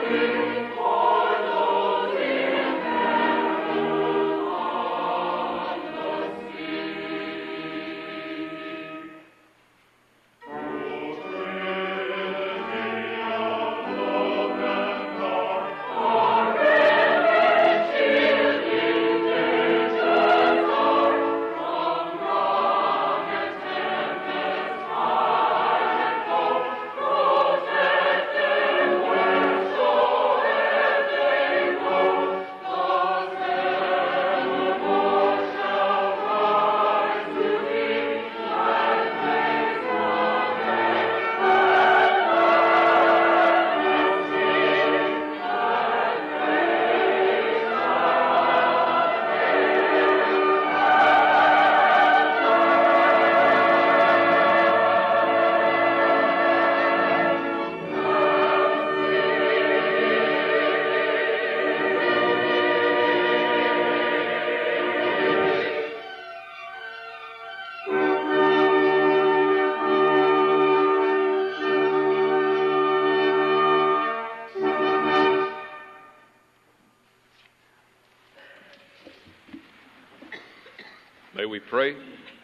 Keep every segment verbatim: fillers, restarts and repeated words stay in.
May we pray.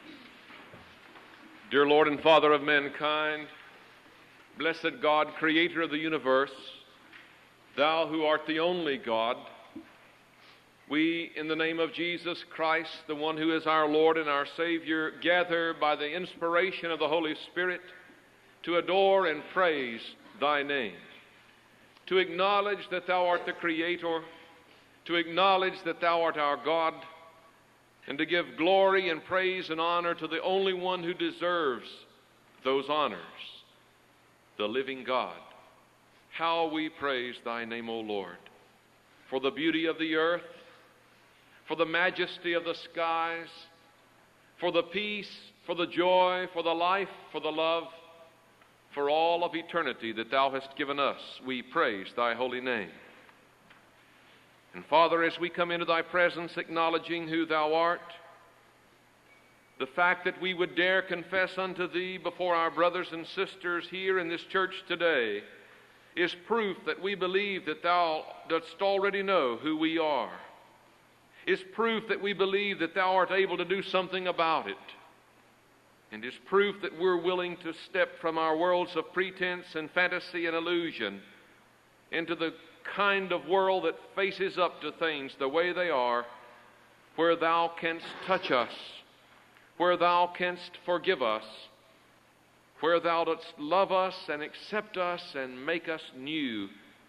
Dear Lord and Father of mankind, blessed God, creator of the universe, thou who art the only God, we, in the name of Jesus Christ, the one who is our Lord and our Savior, gather by the inspiration of the Holy Spirit to adore and praise thy name, to acknowledge that thou art the Creator, to acknowledge that thou art our God, and to give glory and praise and honor to the only one who deserves those honors, the living God. How we praise thy name, O Lord, for the beauty of the earth, for the majesty of the skies, for the peace, for the joy, for the life, for the love, for all of eternity that thou hast given us. We praise thy holy name. And Father, as we come into thy presence acknowledging who thou art, the fact that we would dare confess unto thee before our brothers and sisters here in this church today is proof that we believe that thou dost already know who we are. Is proof that we believe that thou art able to do something about it. And is proof that we're willing to step from our worlds of pretense and fantasy and illusion into the kind of world that faces up to things the way they are, where thou canst touch us, where thou canst forgive us, where thou dost love us and accept us and make us new.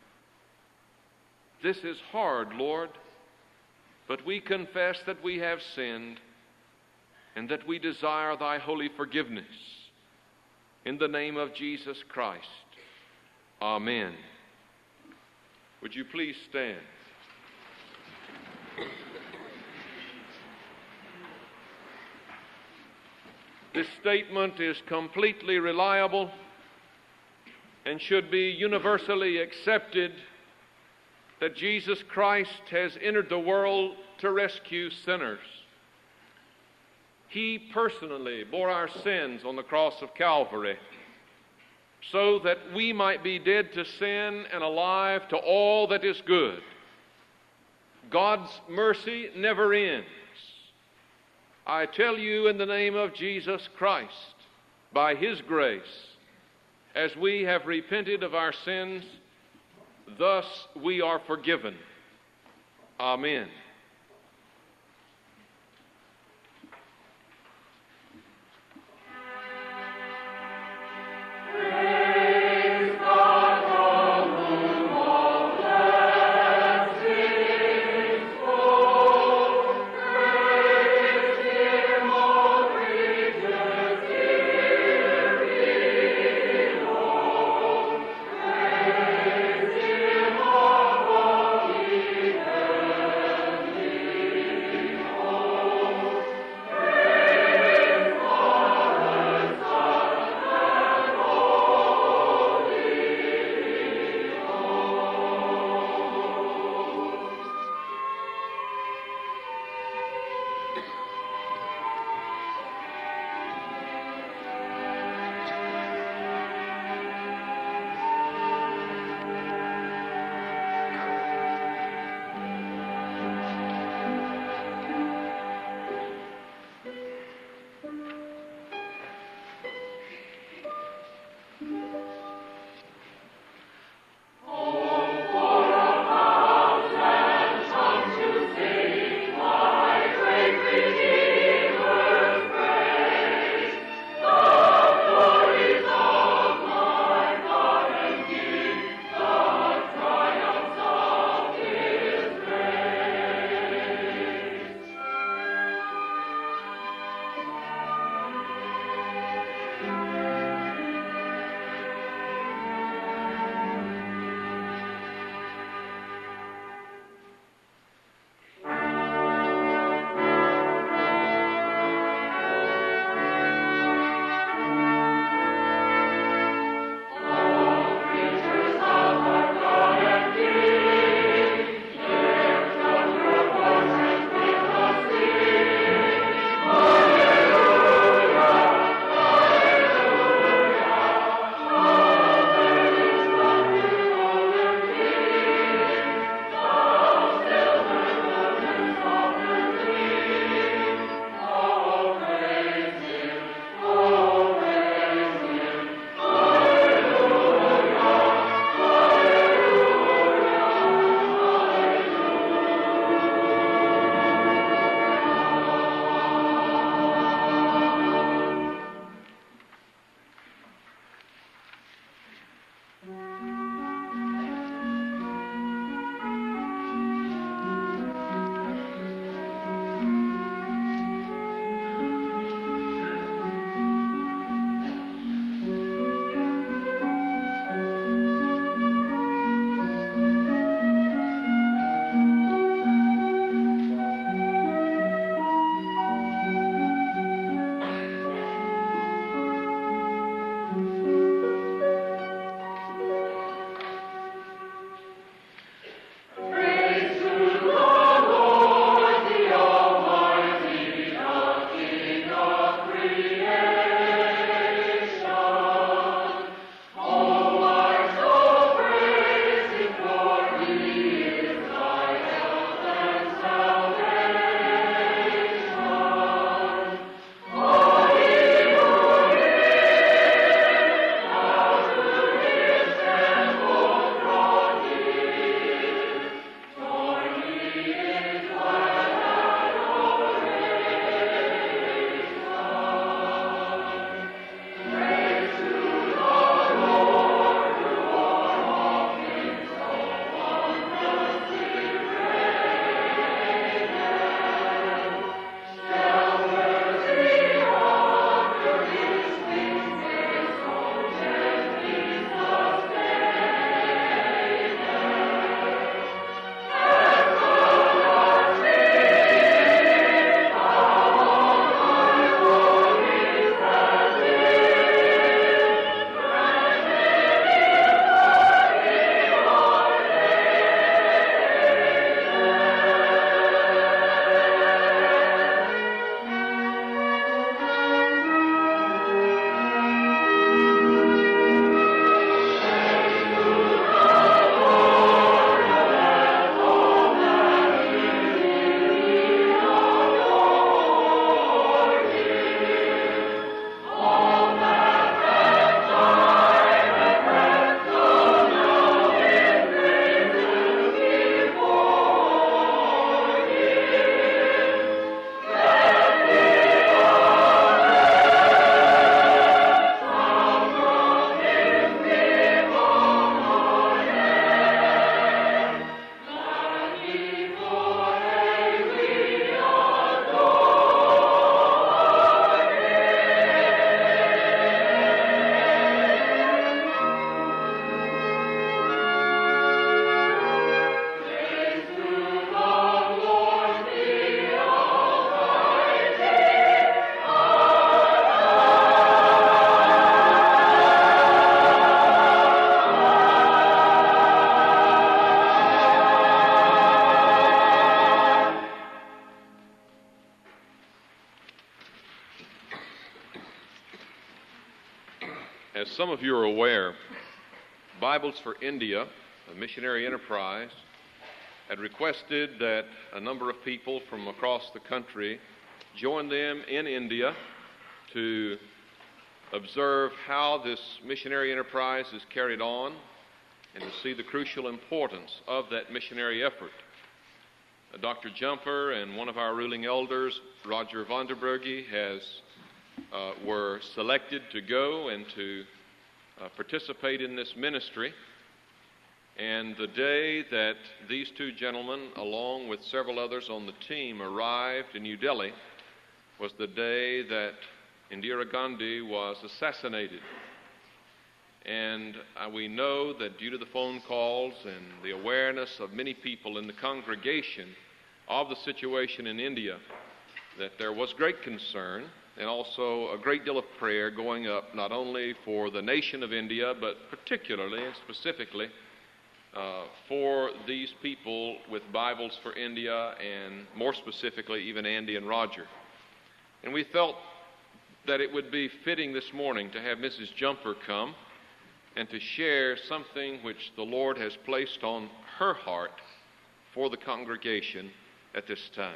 This is hard, Lord, but we confess that we have sinned and that we desire thy holy forgiveness. In the name of Jesus Christ, amen. Would you please stand? This statement is completely reliable and should be universally accepted that Jesus Christ has entered the world to rescue sinners. He personally bore our sins on the cross of Calvary, so that we might be dead to sin and alive to all that is good. God's mercy never ends. I tell you in the name of Jesus Christ, by His grace, as we have repented of our sins, thus we are forgiven. Amen. some of you are aware, Bibles for India, a missionary enterprise, had requested that a number of people from across the country join them in India to observe how this missionary enterprise is carried on and to see the crucial importance of that missionary effort. Uh, Doctor Jumper and one of our ruling elders, Roger Vonderburgi, has uh, were selected to go and to uh, participate in this ministry. And the day that these two gentlemen, along with several others on the team, arrived in New Delhi was the day that Indira Gandhi was assassinated. And uh, we know that due to the phone calls and the awareness of many people in the congregation of the situation in India, that there was great concern and also a great deal of prayer going up not only for the nation of India, but particularly and specifically uh, for these people with Bibles for India, and more specifically even Andy and Roger. And we felt that it would be fitting this morning to have Missus Jumper come and to share something which the Lord has placed on her heart for the congregation at this time.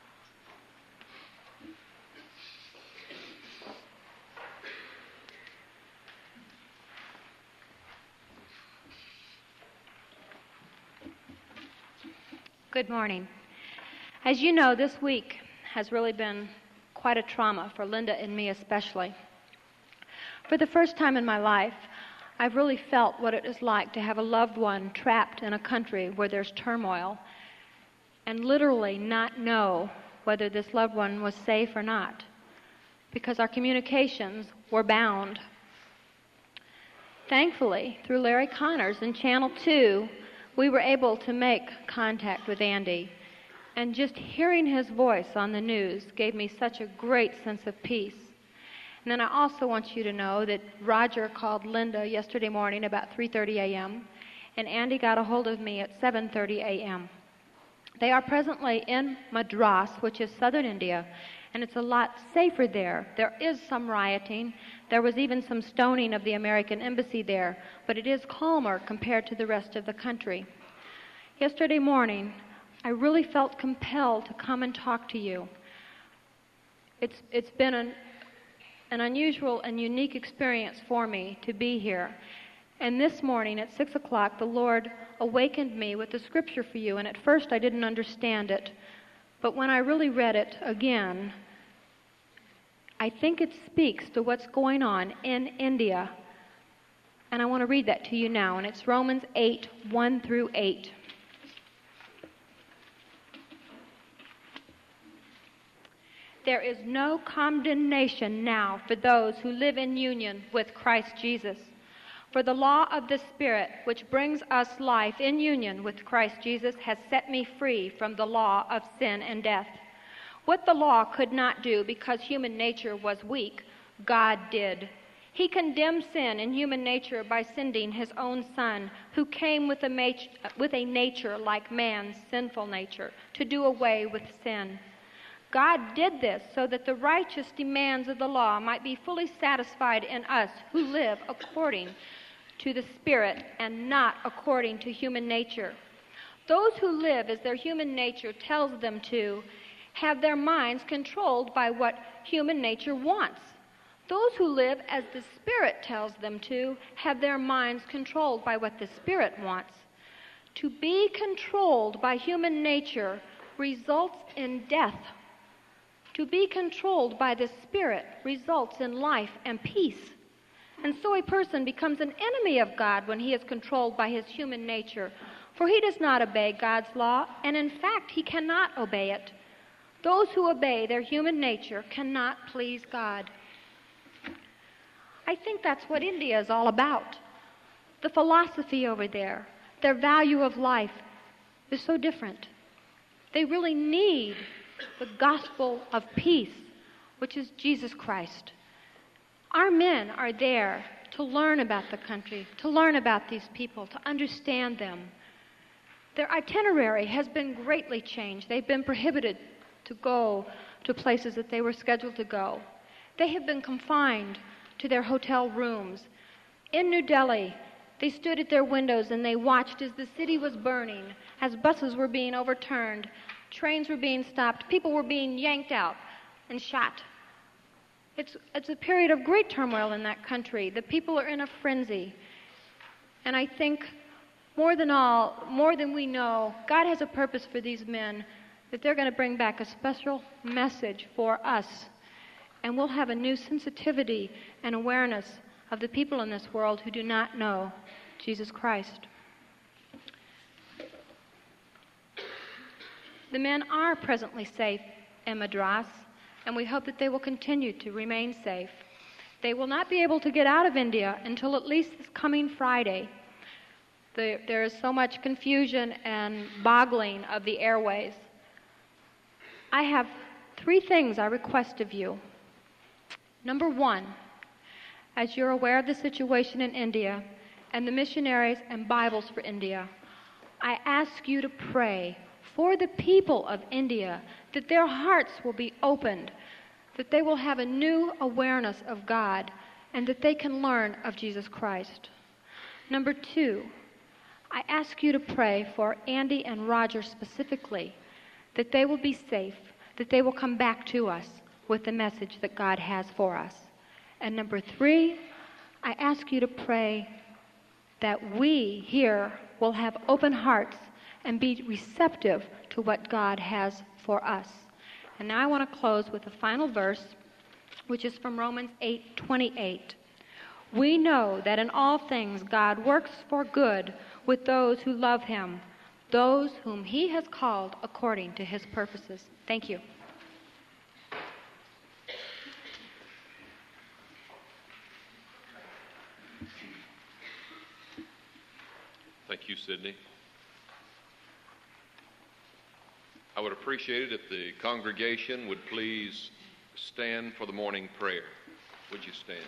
Good morning. As you know, this week has really been quite a trauma for Linda and me especially. For the first time in my life, I've really felt what it is like to have a loved one trapped in a country where there's turmoil and literally not know whether this loved one was safe or not, because our communications were bound. Thankfully, through Larry Connors in Channel two, we were able to make contact with Andy. And just hearing his voice on the news gave me such a great sense of peace. And then I also want you to know that Roger called Linda yesterday morning about three thirty a.m., and Andy got a hold of me at seven thirty a.m. They are presently in Madras, which is southern India, and it's a lot safer there. There is some rioting. There was even some stoning of the American embassy there, but it is calmer compared to the rest of the country. Yesterday morning, I really felt compelled to come and talk to you. It's, it's been an, an unusual and unique experience for me to be here. And this morning at six o'clock, the Lord awakened me with the scripture for you. And at first I didn't understand it. But when I really read it again, I think it speaks to what's going on in India. And I want to read that to you now. And it's Romans eight, one through eight. There is no condemnation now for those who live in union with Christ Jesus. For the law of the Spirit, which brings us life in union with Christ Jesus, has set me free from the law of sin and death. What the law could not do because human nature was weak, God did. He condemned sin in human nature by sending his own Son, who came with a, mat- with a nature like man's sinful nature, to do away with sin. God did this so that the righteous demands of the law might be fully satisfied in us who live according to the Spirit and not according to human nature. Those who live as their human nature tells them to have their minds controlled by what human nature wants. Those who live as the Spirit tells them to have their minds controlled by what the Spirit wants. To be controlled by human nature results in death. To be controlled by the Spirit results in life and peace. And so a person becomes an enemy of God when he is controlled by his human nature, for he does not obey God's law, and in fact he cannot obey it. Those who obey their human nature cannot please God. I think that's what India is all about. The philosophy over there, their value of life is so different. They really need the gospel of peace, which is Jesus Christ. Our men are there to learn about the country, to learn about these people, to understand them. Their itinerary has been greatly changed. They've been prohibited to go to places that they were scheduled to go. They have been confined to their hotel rooms. In New Delhi, they stood at their windows and they watched as the city was burning, as buses were being overturned, trains were being stopped, people were being yanked out and shot. It's, it's a period of great turmoil in that country. The people are in a frenzy. And I think more than all, more than we know, God has a purpose for these men, that they're going to bring back a special message for us. And we'll have a new sensitivity and awareness of the people in this world who do not know Jesus Christ. The men are presently safe in Madras, and we hope that they will continue to remain safe. They will not be able to get out of India until at least this coming Friday. The, there is so much confusion and boggling of the airways. I have three things I request of you. Number one, as you're aware of the situation in India and the missionaries and Bibles for India, I ask you to pray for the people of India, that their hearts will be opened, that they will have a new awareness of God, and that they can learn of Jesus Christ. Number two, I ask you to pray for Andy and Roger specifically, that they will be safe, that they will come back to us with the message that God has for us. And number three, I ask you to pray that we here will have open hearts and be receptive to what God has for us. And now I want to close with a final verse, which is from Romans eight twenty-eight. We know that in all things God works for good with those who love him, those whom he has called according to his purposes. Thank you. Thank you, Sidney. I would appreciate it if the congregation would please stand for the morning prayer. Would you stand?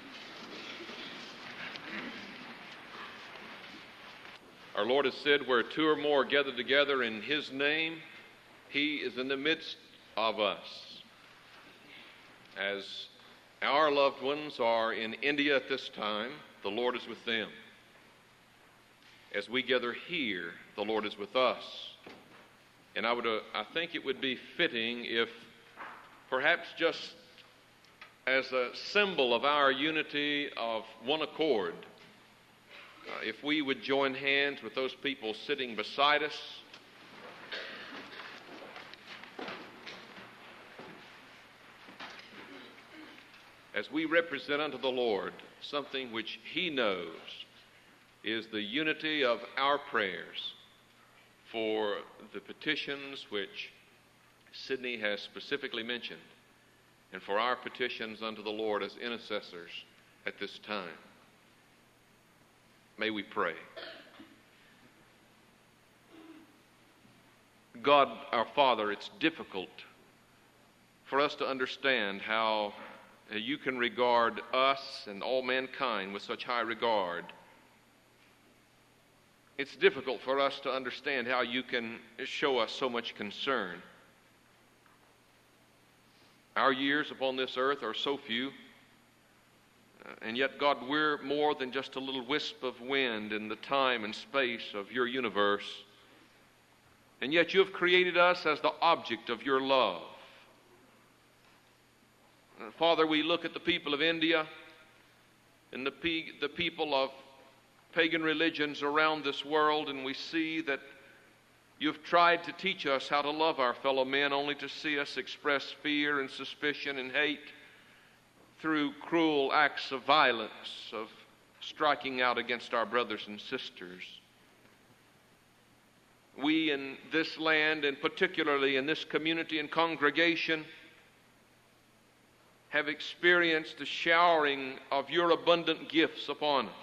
Our Lord has said, where two or more are gathered together in his name, he is in the midst of us. As our loved ones are in India at this time, the Lord is with them. As we gather here, the Lord is with us. And I would, uh, I think it would be fitting if, perhaps just as a symbol of our unity of one accord, uh, if we would join hands with those people sitting beside us, as we represent unto the Lord something which he knows is the unity of our prayers for the petitions which Sidney has specifically mentioned, and for our petitions unto the Lord as intercessors at this time. May we pray. God, our Father, it's difficult for us to understand how you can regard us and all mankind with such high regard. It's difficult for us to understand how you can show us so much concern. Our years upon this earth are so few, uh, and yet, God, we're more than just a little wisp of wind in the time and space of your universe. And yet you have created us as the object of your love. Uh, Father, we look at the people of India and the, pe- the people of pagan religions around this world, and we see that you've tried to teach us how to love our fellow men, only to see us express fear and suspicion and hate through cruel acts of violence, of striking out against our brothers and sisters. We in this land, and particularly in this community and congregation, have experienced the showering of your abundant gifts upon us,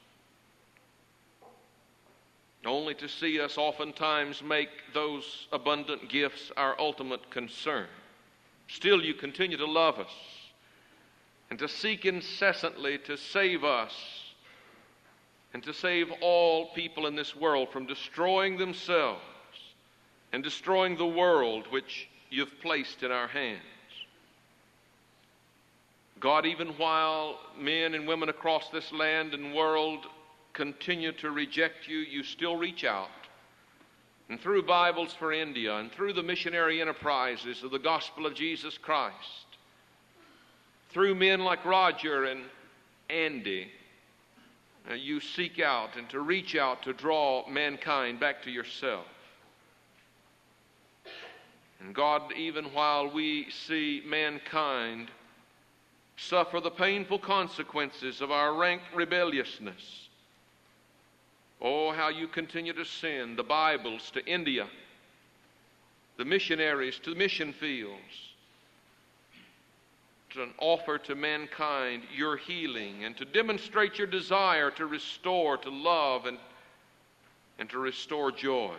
only to see us oftentimes make those abundant gifts our ultimate concern. Still, you continue to love us and to seek incessantly to save us and to save all people in this world from destroying themselves and destroying the world which you've placed in our hands. God, even while men and women across this land and world continue to reject you, you still reach out. And through Bibles for India and through the missionary enterprises of the gospel of Jesus Christ, through men like Roger and Andy, uh, you seek out and to reach out to draw mankind back to yourself. And God, even while we see mankind suffer the painful consequences of our rank rebelliousness, oh, how you continue to send the Bibles to India, the missionaries to the mission fields, to offer to mankind your healing and to demonstrate your desire to restore, to love, and, and to restore joy.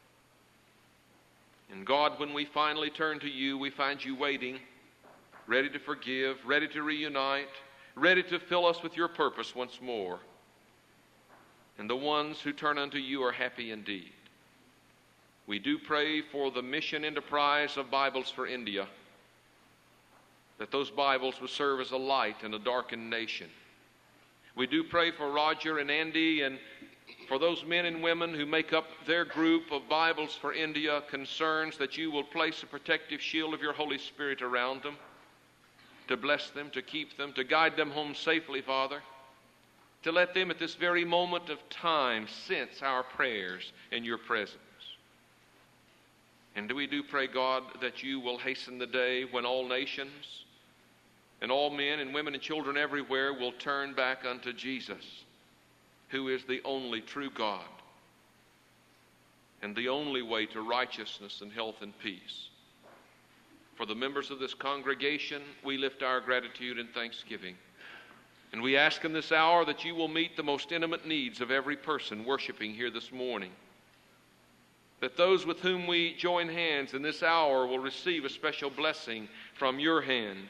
And God, when we finally turn to you, we find you waiting, ready to forgive, ready to reunite, ready to fill us with your purpose once more. And the ones who turn unto you are happy indeed. We do pray for the mission enterprise of Bibles for India, that those Bibles would serve as a light in a darkened nation. We do pray for Roger and Andy and for those men and women who make up their group of Bibles for India concerns, that you will place a protective shield of your Holy Spirit around them, to bless them, to keep them, to guide them home safely, Father, to let them at this very moment of time sense our prayers in your presence. And we do pray, God, that you will hasten the day when all nations and all men and women and children everywhere will turn back unto Jesus, who is the only true God and the only way to righteousness and health and peace. For the members of this congregation, we lift our gratitude and thanksgiving. And we ask in this hour that you will meet the most intimate needs of every person worshiping here this morning. That those with whom we join hands in this hour will receive a special blessing from your hand.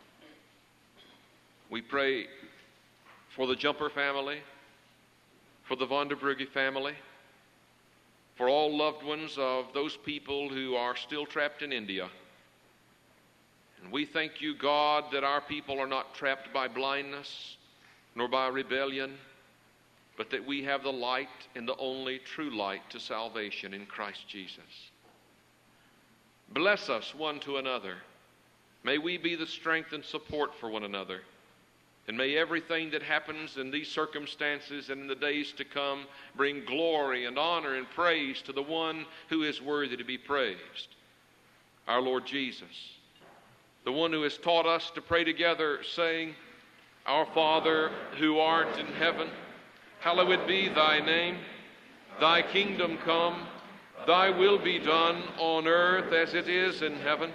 We pray for the Jumper family, for the Von der Brugge family, for all loved ones of those people who are still trapped in India. And we thank you, God, that our people are not trapped by blindness nor by rebellion, but that we have the light and the only true light to salvation in Christ Jesus. Bless us one to another. May we be the strength and support for one another. And may everything that happens in these circumstances and in the days to come bring glory and honor and praise to the one who is worthy to be praised, our Lord Jesus, the one who has taught us to pray together, saying, Our Father, who art in heaven, hallowed be thy name. Thy kingdom come, thy will be done on earth as it is in heaven.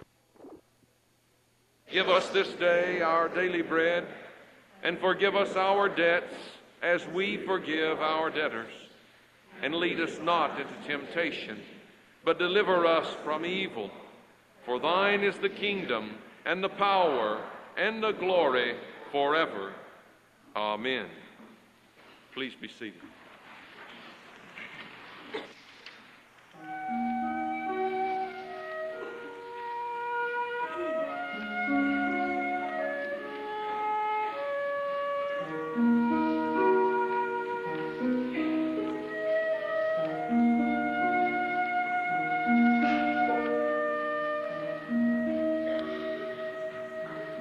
Give us this day our daily bread, and forgive us our debts as we forgive our debtors. And lead us not into temptation, but deliver us from evil. For thine is the kingdom, and the power, and the glory forever. Amen. Please be seated.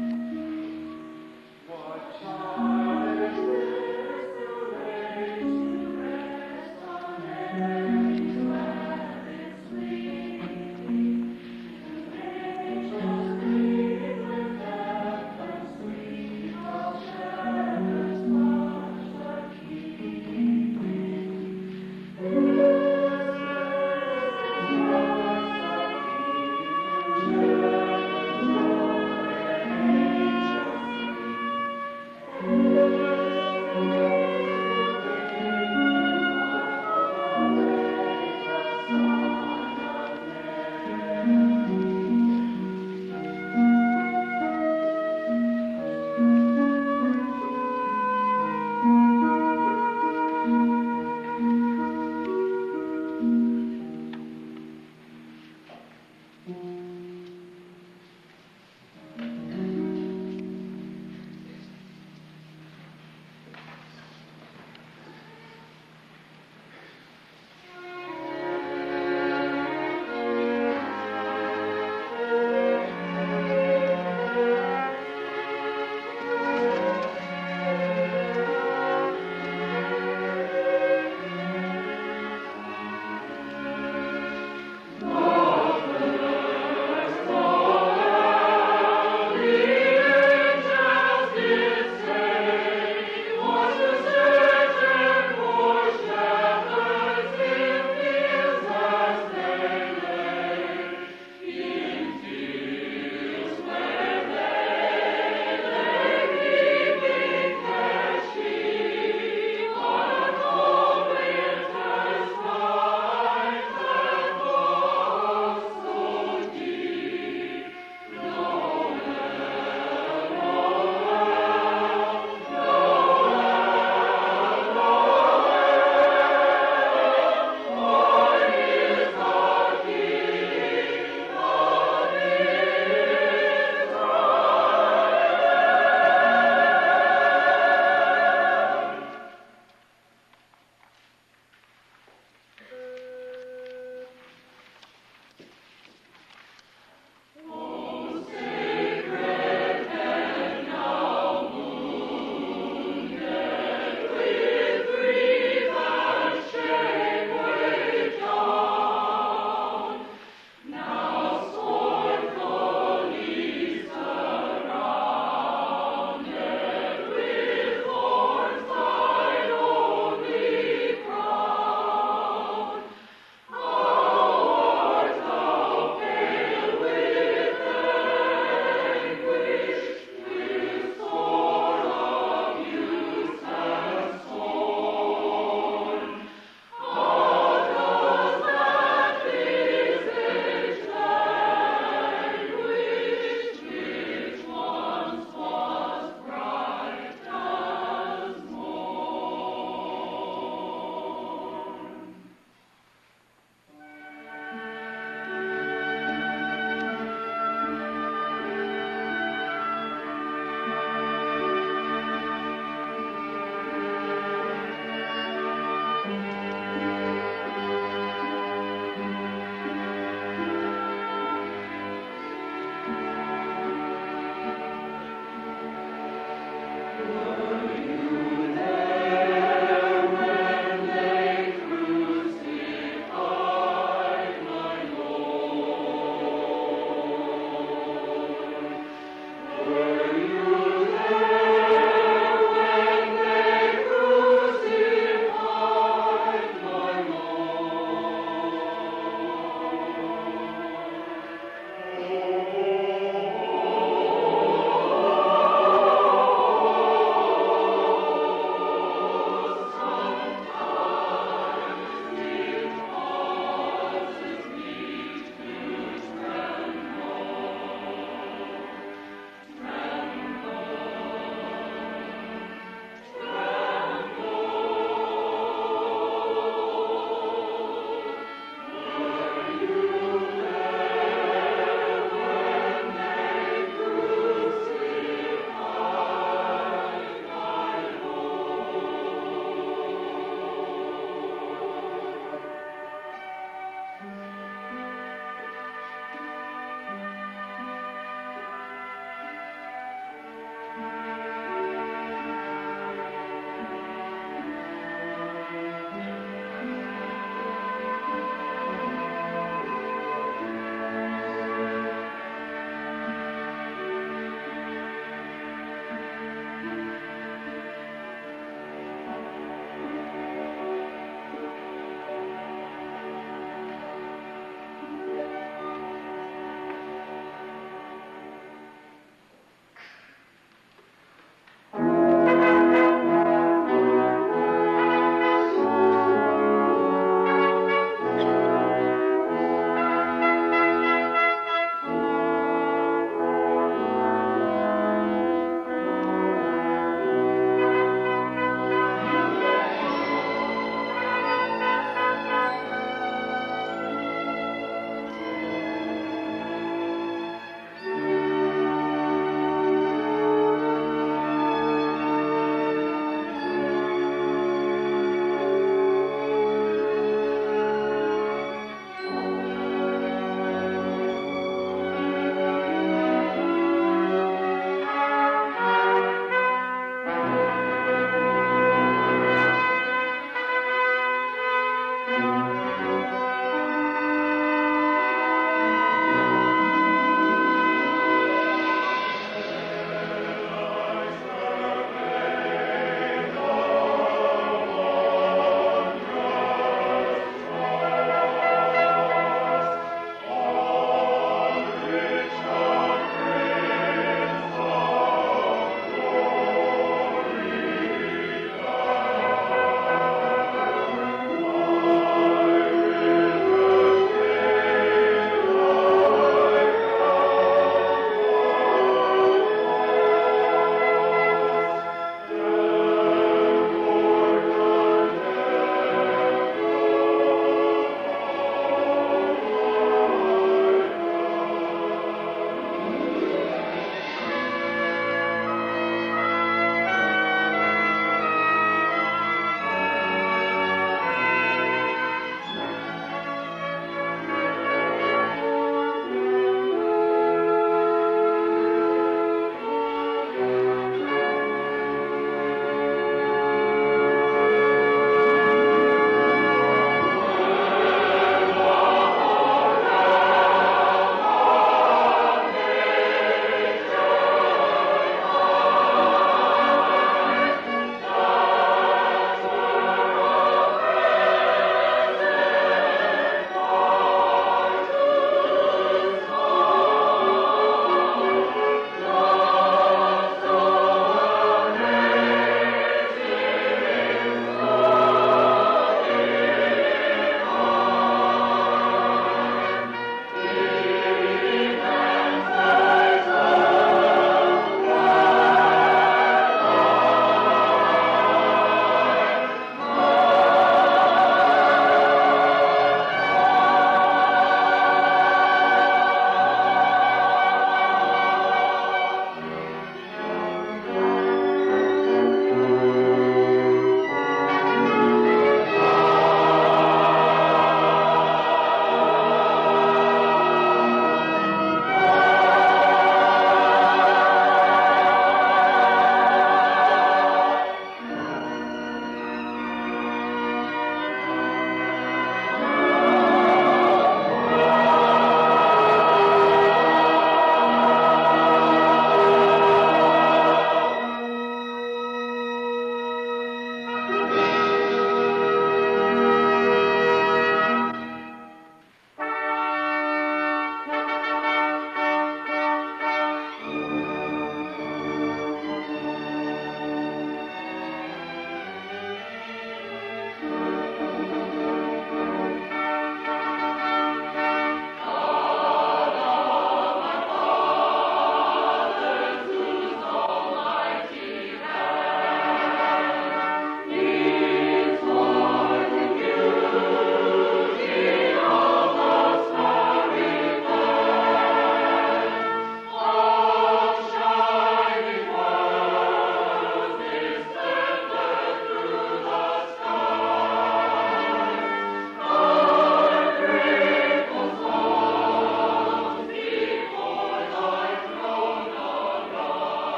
What child is this who waits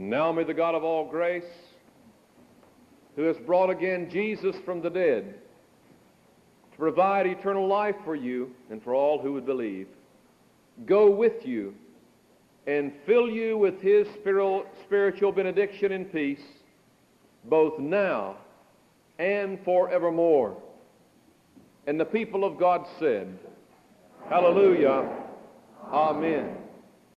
And now may the God of all grace, who has brought again Jesus from the dead to provide eternal life for you and for all who would believe, go with you and fill you with his spiritual benediction and peace, both now and forevermore. And the people of God said, Hallelujah, Amen.